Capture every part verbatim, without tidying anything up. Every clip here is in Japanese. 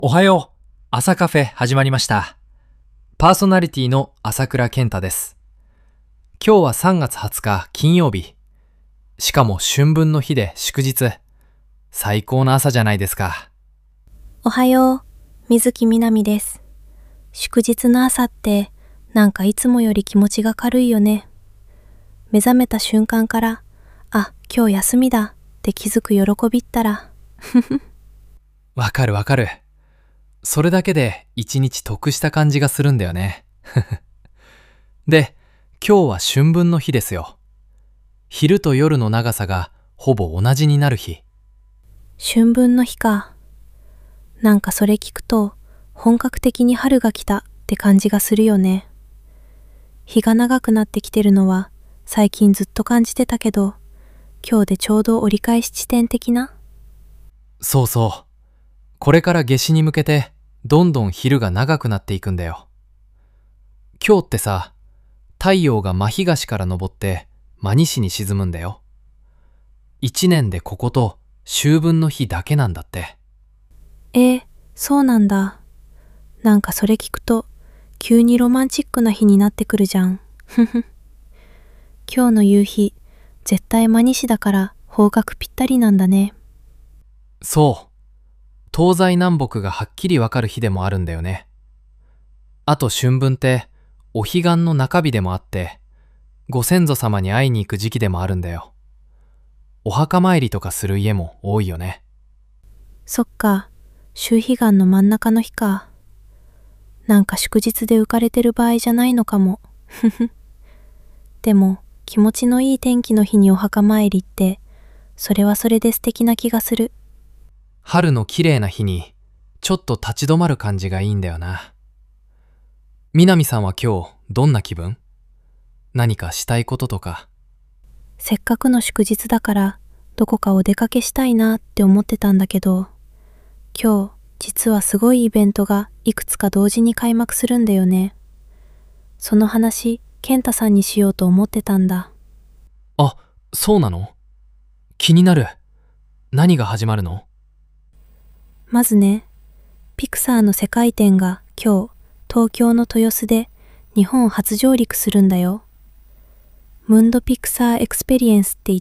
おはよう。朝カフェ始まりました。パーソナリティの朝倉健太です。今日はさんがつはつか金曜日。しかも春分の日で祝日。最高の朝じゃないですか。 おはよう。水木みなみです。祝日の朝ってなんかいつもより気持ちが軽いよね。目覚めた瞬間から、あ、今日休みだって気づく喜びったら、ふふ。 わかるわかる。それだけで一日得した感じがするんだよね。で、今日は春分の日ですよ。昼と夜の長さがほぼ同じになる日。 春分の日か。なんかそれ聞くと本格的に春が来たって感じがするよね。日が長くなってきてるのは最近ずっと感じてたけど、今日でちょうど折り返し地点的な。 そうそう。これから夏至に向けてどんどん昼が長くなっていくんだよ。今日ってさ、太陽が真東から昇って真西に沈むんだよ。一年でここと秋分の日だけなんだって。 えー、そうなんだ。なんかそれ聞くと急にロマンチックな日になってくるじゃん。ふふ。今日の夕日、絶対真西だから方角ぴったりなんだね。 そう。東西南北がはっきりわかる日でもあるんだよね。あと春分ってお彼岸の中日でもあって、ご先祖様に会いに行く時期でもあるんだよ。お墓参りとかする家も多いよね。 そっか、秋彼岸の真ん中の日か。なんか祝日で浮かれてる場合じゃないのかも。ふふ。でも気持ちのいい天気の日にお墓参りって、それはそれで素敵な気がする。 春の綺麗な日にちょっと立ち止まる感じがいいんだよな。みなみさんは今日どんな気分？何かしたいこととか。 せっかくの祝日だからどこかお出かけしたいなって思ってたんだけど、今日実はすごいイベントがいくつか同時に開幕するんだよね。その話、健太さんにしようと思ってたんだ。 あ、そうなの？気になる。何が始まるの？ まずね、ピクサーの世界展が今日、東京の豊洲で日本初上陸するんだよ。ムンドピクサーエクスペリエンスって言って、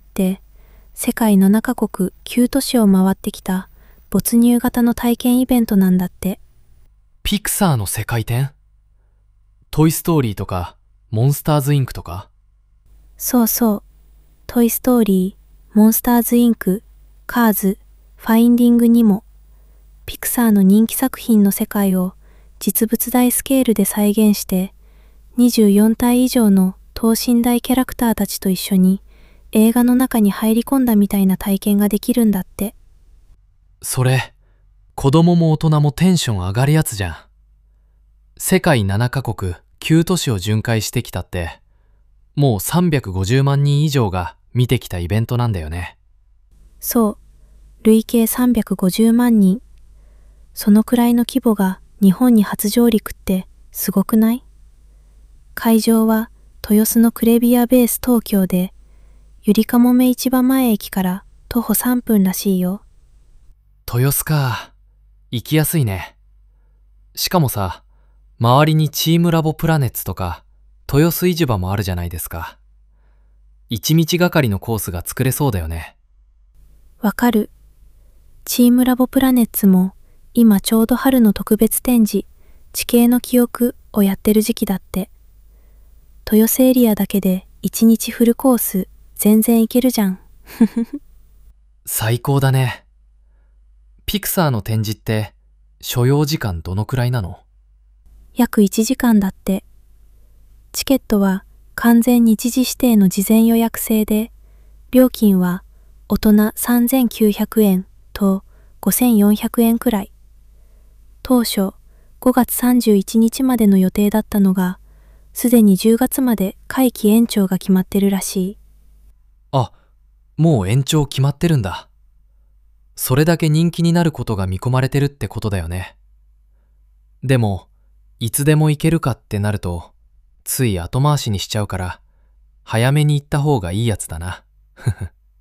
世界ななかこくきゅう都市を回ってきた没入型の体験イベントなんだって。 ピクサーの世界展？トイストーリーとか、モンスターズインクとか？ そうそう。トイストーリー、モンスターズインク、カーズ、ファインディングにも、ピクサーの人気作品の世界を実物大スケールで再現して、にじゅうよんたい以上の等身大キャラクターたちと一緒に映画の中に入り込んだみたいな体験ができるんだって。 それ、子供も大人もテンション上がるやつじゃん。世界ななかこくきゅう都市を巡回してきたって、もうさんびゃくごじゅうまんにん以上が見てきたイベントなんだよね。 そう、累計さんびゃくごじゅうまんにん。そのくらいの規模が日本に初上陸ってすごくない？会場は豊洲のクレビアベース東京で、ゆりかもめ市場前駅から徒歩さんぷんらしいよ。 豊洲か。行きやすいね。しかもさ、周りにチームラボプラネッツとか、豊洲市場もあるじゃないですか。一日がかりのコースが作れそうだよね。 わかる。チームラボプラネッツも今ちょうど春の特別展示、地形の記憶をやってる時期だって。豊洲エリアだけで一日フルコース全然いけるじゃん。 最高だね。ピクサーの展示って所要時間どのくらいなの？ 約いちじかんだって。チケットは完全日時指定の事前予約制で、料金は大人さんぜんきゅうひゃくえんとごせんよんひゃくえんくらい。当初ごがつさんじゅういちにちまでの予定だったのが、すでにじゅうがつまで会期延長が決まってるらしい。 あ、もう延長決まってるんだ。それだけ人気になることが見込まれてるってことだよね。でも、いつでも行けるかってなると、つい後回しにしちゃうから、早めに行った方がいいやつだな。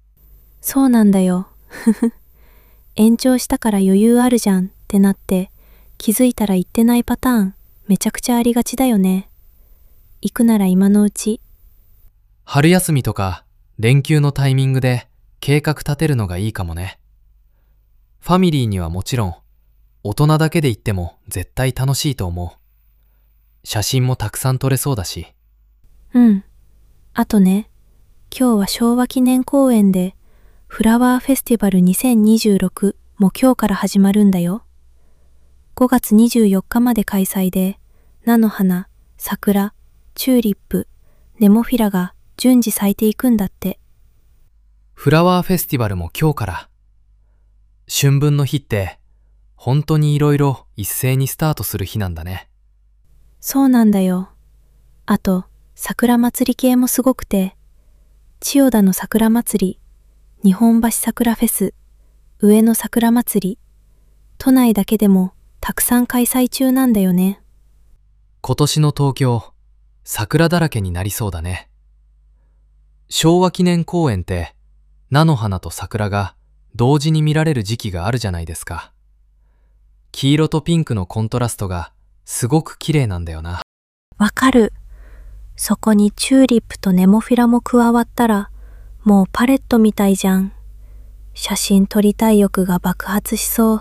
そうなんだよ。延長したから余裕あるじゃんってなって、 気づいたら行ってないパターン、めちゃくちゃありがちだよね。行くなら今のうち。 春休みとか連休のタイミングで計画立てるのがいいかもね。ファミリーにはもちろん、大人だけで行っても絶対楽しいと思う。写真もたくさん撮れそうだし。 うん。あとね、今日は昭和記念公園でフラワーフェスティバルにせんにじゅうろくも今日から始まるんだよ。ごがつにじゅうよっかまで開催で、菜の花、桜、チューリップ、ネモフィラが順次咲いていくんだって。 フラワーフェスティバルも今日から。春分の日って、本当にいろいろ一斉にスタートする日なんだね。 そうなんだよ。あと、桜祭り系もすごくて、千代田の桜祭り、日本橋桜フェス、上野桜祭り、都内だけでもたくさん開催中なんだよね。 今年の東京、桜だらけになりそうだね。昭和記念公園って、菜の花と桜が同時に見られる時期があるじゃないですか。黄色とピンクのコントラストがすごく綺麗なんだよな。 わかる。そこにチューリップとネモフィラも加わったら、もうパレットみたいじゃん。写真撮りたい欲が爆発しそう。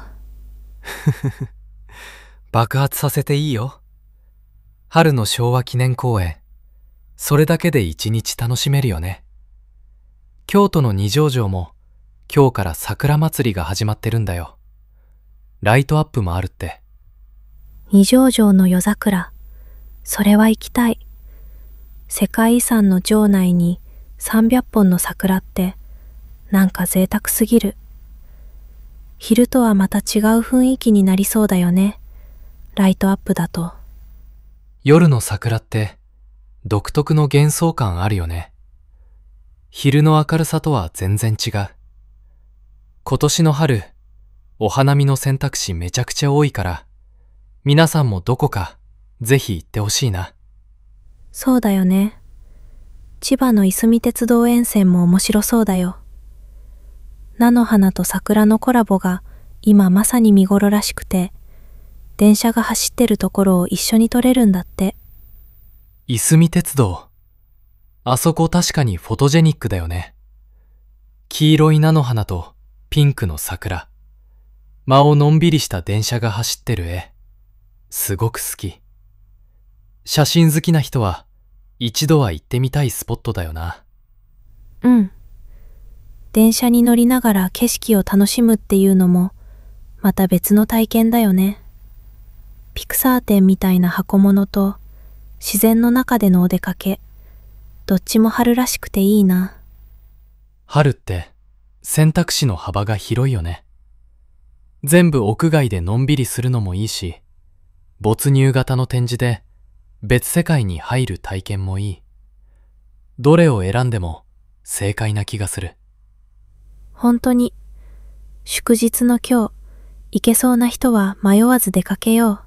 爆発させていいよ。春の昭和記念公園。それだけで一日楽しめるよね。京都の二条城も今日から桜祭りが始まってるんだよ。ライトアップもあるって。 二条城の夜桜。それは行きたい。世界遺産の城内にさんびゃっぽんの桜ってなんか贅沢すぎる。昼とはまた違う雰囲気になりそうだよね。ライトアップだと。 夜の桜って独特の幻想感あるよね。昼の明るさとは全然違う。今年の春、お花見の選択肢めちゃくちゃ多いから、皆さんもどこかぜひ行ってほしいな。 そうだよね。千葉のいすみ鉄道沿線も面白そうだよ。菜の花と桜のコラボが今まさに見頃らしくて、電車が走ってるところを一緒に撮れるんだって。 いすみ鉄道。あそこ確かにフォトジェニックだよね。黄色い菜の花とピンクの桜。間をのんびりした電車が走ってる絵。すごく好き。写真好きな人は一度は行ってみたいスポットだよな。 うん。電車に乗りながら景色を楽しむっていうのもまた別の体験だよね。ピクサー展みたいな箱物と自然の中でのお出かけ、どっちも春らしくていいな。 春って選択肢の幅が広いよね。全部屋外でのんびりするのもいいし、没入型の展示で別世界に入る体験もいい。どれを選んでも正解な気がする。 本当に、祝日の今日、行けそうな人は迷わず出かけよう。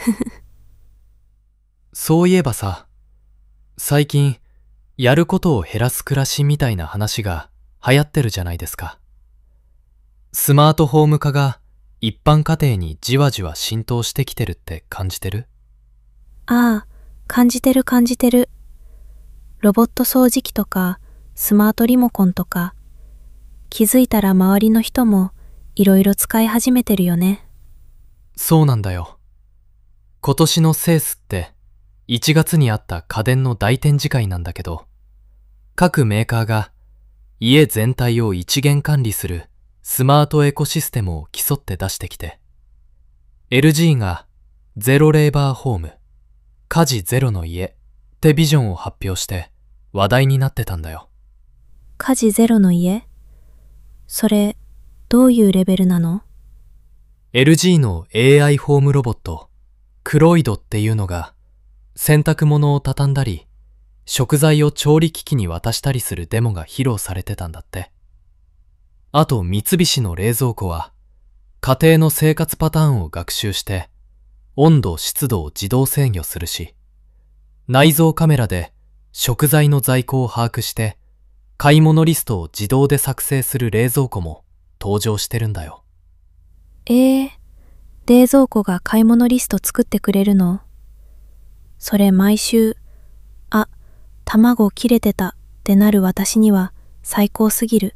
そういえばさ、最近、やることを減らす暮らしみたいな話が流行ってるじゃないですか。スマートホーム化が一般家庭にじわじわ浸透してきてるって感じてる？ ああ、感じてる感じてる。ロボット掃除機とか、スマートリモコンとか、気づいたら周りの人もいろいろ使い始めてるよね。 そうなんだよ。今年のセースっていちがつにあった家電の大展示会なんだけど、各メーカーが家全体を一元管理するスマートエコシステムを競って出してきて、エルジー がゼロレーバーホーム、家事ゼロの家ってビジョンを発表して話題になってたんだよ。 家事ゼロの家？それ、どういうレベルなの？ エルジー の エーアイ ホームロボット、クロイドっていうのが、洗濯物を畳んだり、食材を調理機器に渡したりするデモが披露されてたんだって。あと三菱の冷蔵庫は、家庭の生活パターンを学習して、温度・湿度を自動制御するし、内蔵カメラで食材の在庫を把握して、買い物リストを自動で作成する冷蔵庫も登場してるんだよ。 ええー、 冷蔵庫が買い物リスト作ってくれるの？それ毎週、あ、卵切れてたってなる私には最高すぎる。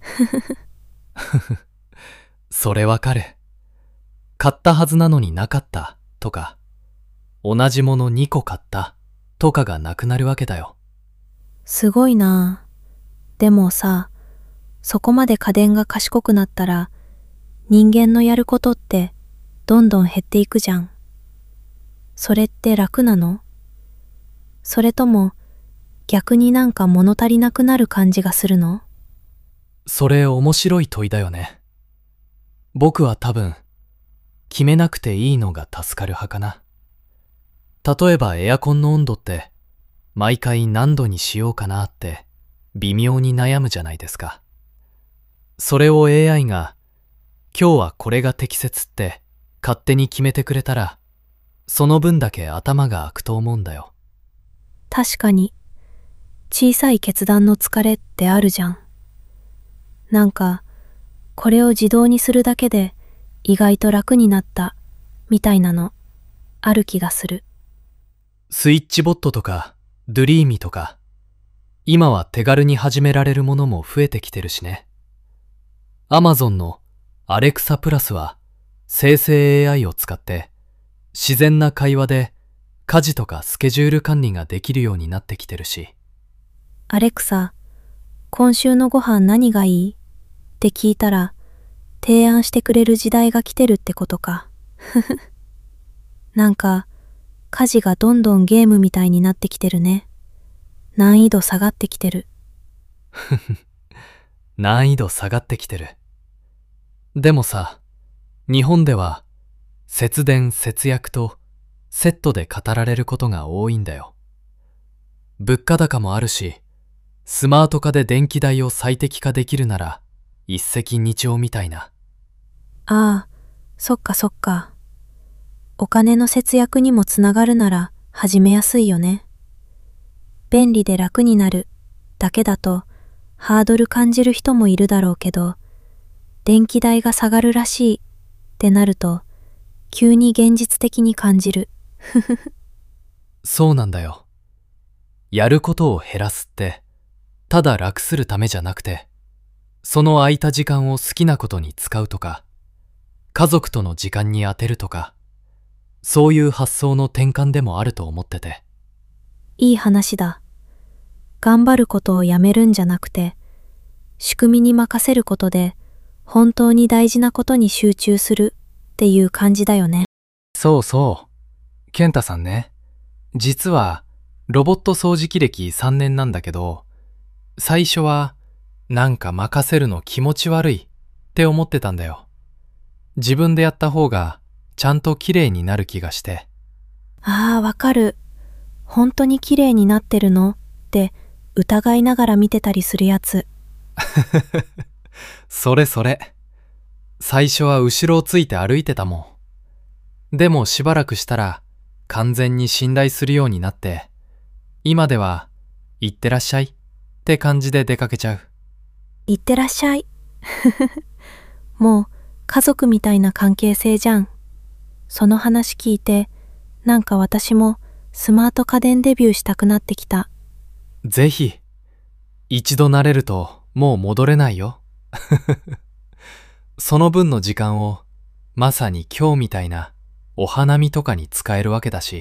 それわかる。買ったはずなのになかったとか、同じものにこ買ったとかがなくなるわけだよ。 すごいなあ。でもさ、そこまで家電が賢くなったら、人間のやることってどんどん減っていくじゃん。それって楽なの？それとも逆になんか物足りなくなる感じがするの？ それ面白い問いだよね。僕は多分、決めなくていいのが助かる派かな。例えばエアコンの温度って、毎回何度にしようかなって微妙に悩むじゃないですか。それを エーアイ が、今日はこれが適切って勝手に決めてくれたら、その分だけ頭が空くと思うんだよ。 確かに、小さい決断の疲れってあるじゃん。なんか、これを自動にするだけで意外と楽になったみたいなのある気がする。 スイッチボットとかドゥリーミとか、今は手軽に始められるものも増えてきてるしね。アマゾンのアレクサプラスは生成 エーアイ を使って自然な会話で家事とかスケジュール管理ができるようになってきてるし。 アレクサ、今週のご飯何がいい？って聞いたら、提案してくれる時代が来てるってことか。なんか、家事がどんどんゲームみたいになってきてるね。難易度下がってきてる。 難易度下がってきてる。でもさ、日本では節電節約とセットで語られることが多いんだよ。物価高もあるし、スマート化で電気代を最適化できるなら一石二鳥みたいな。 ああ、そっかそっか。お金の節約にもつながるなら始めやすいよね。便利で楽になるだけだとハードル感じる人もいるだろうけど、電気代が下がるらしいってなると急に現実的に感じる。 そうなんだよ。やることを減らすって、ただ楽するためじゃなくて、その空いた時間を好きなことに使うとか、家族との時間に当てるとか、そういう発想の転換でもあると思ってて。 いい話だ。頑張ることをやめるんじゃなくて、仕組みに任せることで、本当に大事なことに集中するっていう感じだよね。 そうそう。健太さんね。実は、ロボット掃除機歴さんねんなんだけど、最初は、なんか任せるの気持ち悪いって思ってたんだよ。自分でやった方が、ちゃんと綺麗になる気がして。 ああ、わかる。本当に綺麗になってるのって疑いながら見てたりするやつ。 それそれ。最初は後ろをついて歩いてたもん。でもしばらくしたら完全に信頼するようになって、今では行ってらっしゃいって感じで出かけちゃう。 行ってらっしゃい。もう家族みたいな関係性じゃん。その話聞いて、なんか私もスマート家電デビューしたくなってきた。 ぜひ。一度慣れるともう戻れないよ。その分の時間をまさに今日みたいなお花見とかに使えるわけだし。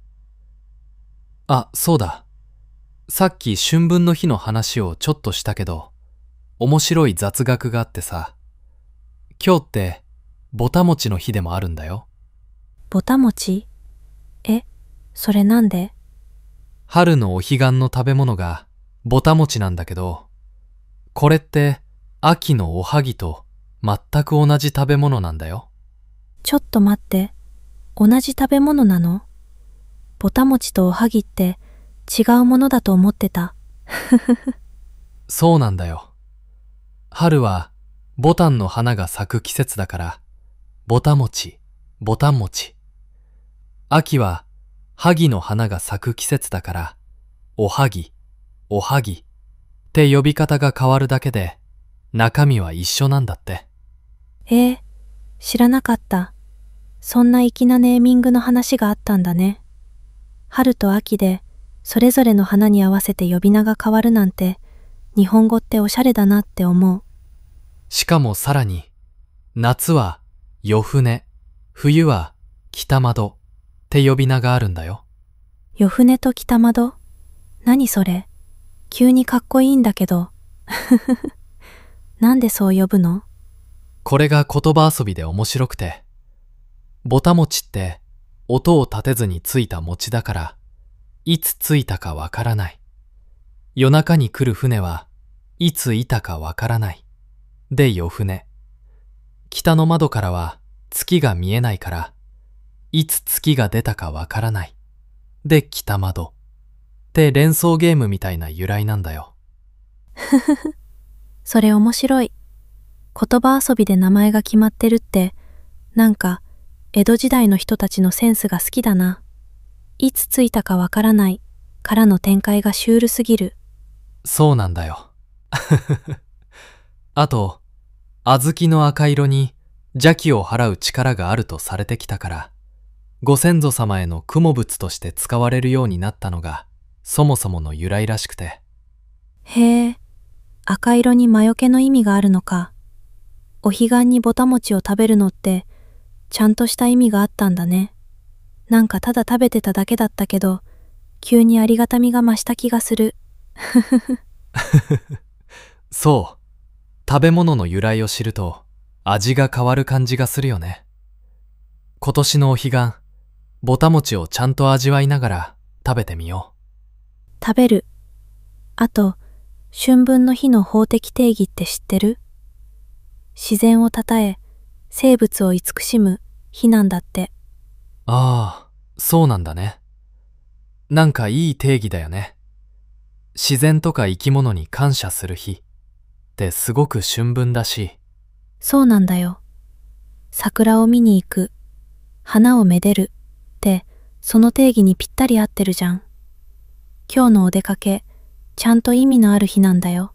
あ、そうだ。さっき春分の日の話をちょっとしたけど、面白い雑学があってさ、今日ってぼたもちの日でもあるんだよ。 ぼたもち？え、それなんで？ 春のお彼岸の食べ物がぼたもちなんだけど、これって秋のおはぎと全く同じ食べ物なんだよ。 ちょっと待って、同じ食べ物なの？ぼたもちとおはぎって違うものだと思ってた。 そうなんだよ。春はボタンの花が咲く季節だから、ぼたもち、ぼたんもち。秋は萩の花が咲く季節だから、おはぎ、おはぎって呼び方が変わるだけで、中身は一緒なんだって。 えー、知らなかった。 そんな粋なネーミングの話があったんだね。春と秋でそれぞれの花に合わせて呼び名が変わるなんて、日本語っておしゃれだなって思う。 しかもさらに、夏は夜船、冬は北窓って呼び名があるんだよ。 夜船と北窓？何それ？急にかっこいいんだけど。なんでそう呼ぶの？ これが言葉遊びで面白くて、ぼたもちって音を立てずについた餅だから、いつついたかわからない。夜中に来る船はいついたかわからない。で夜船。北の窓からは月が見えないから、いつ月が出たかわからない。で北窓。って連想ゲームみたいな由来なんだよ。 ふふふ。それ面白い。言葉遊びで名前が決まってるって、なんか江戸時代の人たちのセンスが好きだな。いつついたかわからないからの展開がシュールすぎる。 そうなんだよ。あと、小豆の赤色に邪気を払う力があるとされてきたから、ご先祖様への供物として使われるようになったのが、そもそもの由来らしくて。 へえ、赤色に魔除けの意味があるのか。お彼岸にぼたもちを食べるのって、ちゃんとした意味があったんだね。なんかただ食べてただけだったけど、急にありがたみが増した気がする。ふふふ。 そう。食べ物の由来を知ると、味が変わる感じがするよね。今年のお彼岸、ぼたもちをちゃんと味わいながら食べてみよう。 食べる。あと、春分の日の法的定義って知ってる？自然をたたえ、生物を慈しむ日なんだって。 ああ、そうなんだね。なんかいい定義だよね。自然とか生き物に感謝する日ってすごく春分だし。 そうなんだよ。桜を見に行く、花をめでるって、その定義にぴったり合ってるじゃん。今日のお出かけ、ちゃんと意味のある日なんだよ。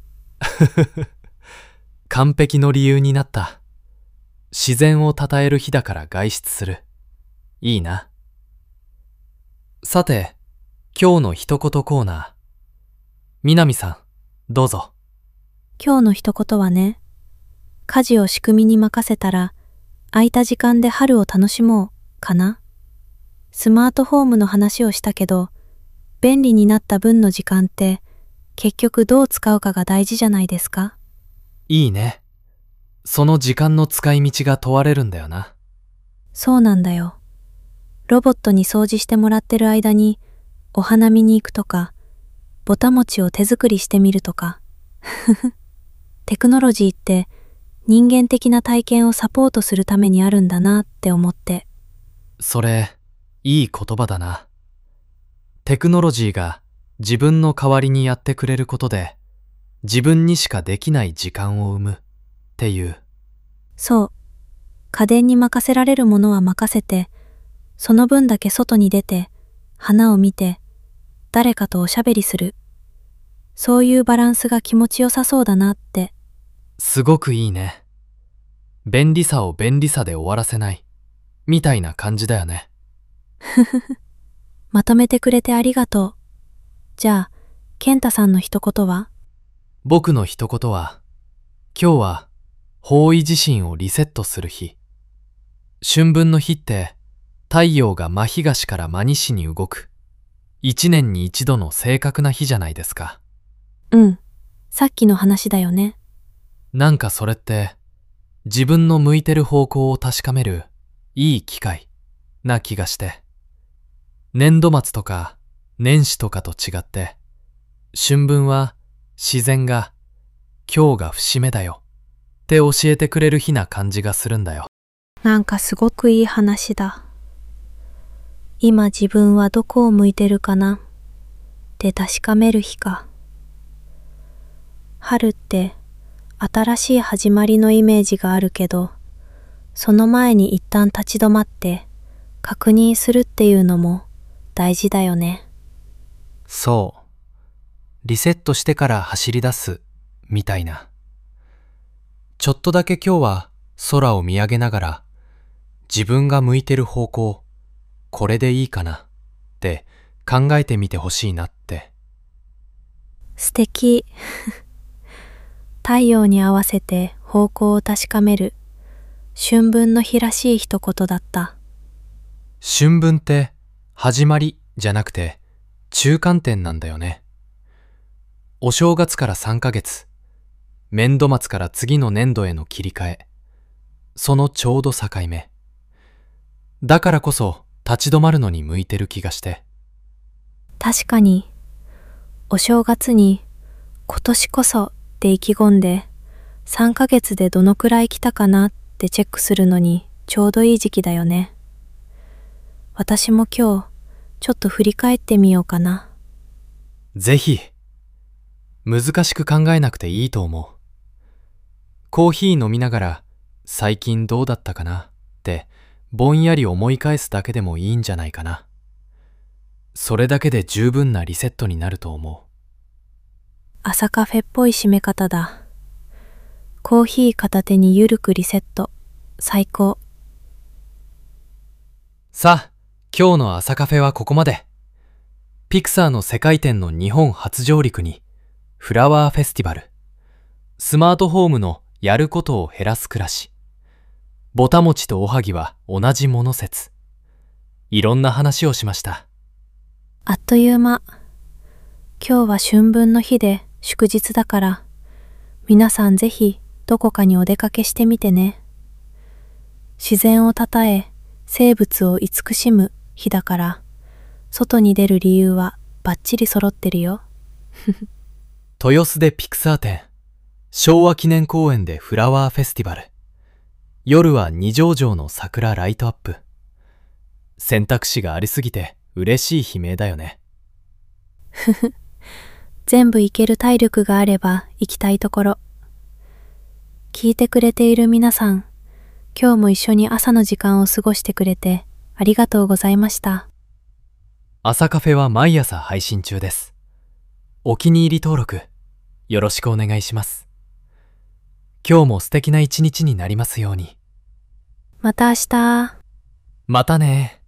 完璧の理由になった。自然を称える日だから外出する。いいな。さて、今日の一言コーナー。南さん、どうぞ。 今日の一言はね、家事を仕組みに任せたら、空いた時間で春を楽しもう、かな。スマートホームの話をしたけど、便利になった分の時間って、結局どう使うかが大事じゃないですか。 いいね。その時間の使い道が問われるんだよな。 そうなんだよ。ロボットに掃除してもらってる間に、お花見に行くとか、ぼたもちを手作りしてみるとか。テクノロジーって人間的な体験をサポートするためにあるんだなって思って。 それ、いい言葉だな。テクノロジーが自分の代わりにやってくれることで、自分にしかできない時間を生むっていう。 そう。家電に任せられるものは任せて、その分だけ外に出て、花を見て、誰かとおしゃべりする。そういうバランスが気持ちよさそうだなって。 すごくいいね。便利さを便利さで終わらせない。みたいな感じだよね。 ふふふ。まとめてくれてありがとう。じゃあ、健太さんの一言は？ 僕の一言は、今日は方位自身をリセットする日。春分の日って太陽が真東から真西に動く。一年に一度の正確な日じゃないですか。 うん。さっきの話だよね。 なんかそれって自分の向いてる方向を確かめるいい機会な気がして。年度末とか年始とかと違って、春分は自然が今日が節目だよって教えてくれる日な感じがするんだよ。 なんかすごくいい話だ。今自分はどこを向いてるかなって確かめる日か。春って新しい始まりのイメージがあるけど、その前に一旦立ち止まって確認するっていうのも大事だよね。 そう。リセットしてから走り出すみたいな。ちょっとだけ今日は空を見上げながら自分が向いてる方向、これでいいかなって考えてみてほしいなって。 素敵。太陽に合わせて方向を確かめる春分の日らしい一言だった。 春分って始まりじゃなくて中間点なんだよね。お正月からさんかげつ、年度末から次の年度への切り替え、そのちょうど境目。だからこそ立ち止まるのに向いてる気がして。 確かに、お正月に今年こそって意気込んで、さんかげつでどのくらい来たかなってチェックするのにちょうどいい時期だよね。私も今日、ちょっと振り返ってみようかな。 ぜひ。難しく考えなくていいと思う。コーヒー飲みながら、最近どうだったかなってぼんやり思い返すだけでもいいんじゃないかな。それだけで十分なリセットになると思う。 朝カフェっぽい締め方だ。コーヒー片手にゆるくリセット。最高。 さあ、今日の朝カフェはここまで。ピクサーの世界展の日本初上陸に、フラワーフェスティバル、スマートホームのやることを減らす暮らし、ぼたもちとおはぎは同じもの説、いろんな話をしました。 あっという間。今日は春分の日で祝日だから、皆さんぜひどこかにお出かけしてみてね。自然をたたえ、生物を慈しむ日だから、外に出る理由はバッチリ揃ってるよ。 豊洲でピクサー展、昭和記念公園でフラワーフェスティバル、夜は二条城の桜ライトアップ。選択肢がありすぎて嬉しい悲鳴だよね。 ふふ。全部行ける体力があれば行きたいところ。聞いてくれている皆さん、今日も一緒に朝の時間を過ごしてくれてありがとうございました。 朝カフェは毎朝配信中です。お気に入り登録、よろしくお願いします。今日も素敵な一日になりますように。 また明日。 またね。